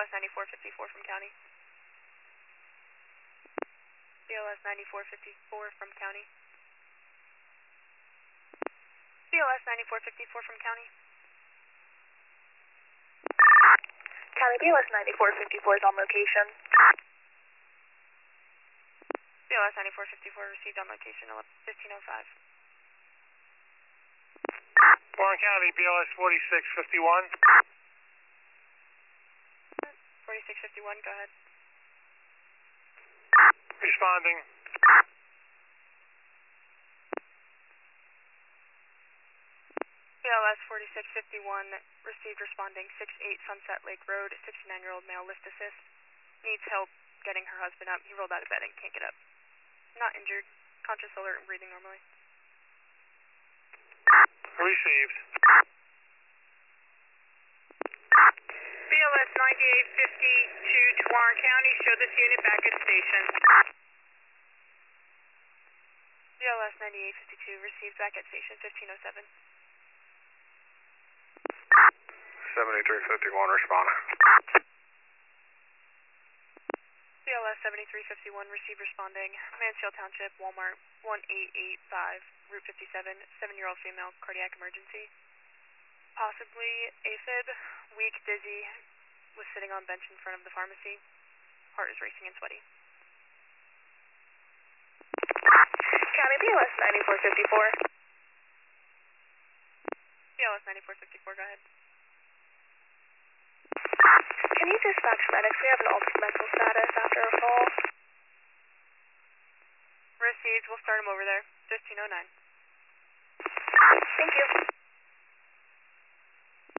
BLS 9454 from county. BLS 9454 from county. BLS 9454 from county. County BLS 9454 is on location. BLS 9454 received on location 1505. Warren County, BLS 4651. 4651, go ahead. Responding. BLS 4651 received responding 68 Sunset Lake Road, 69-year-old male lift assist. Needs help getting her husband up. He rolled out of bed and can't get up. Not injured. Conscious, alert, and breathing normally. Received. BLS 9852 to Warren County. Show this unit back at station. BLS 9852 received back at station 1507. 7351 responding. BLS 7351 received responding Mansfield Township, Walmart 1885, Route 57, 7-year-old female, cardiac emergency. Possibly AFib, weak, dizzy, was sitting on bench in front of the pharmacy. Heart is racing and sweaty. County BLS 9454. BLS 9454, go ahead. Can you dispatch medics? We have an altered mental status after a fall. Received, we'll start him over there. 1509. Thank you.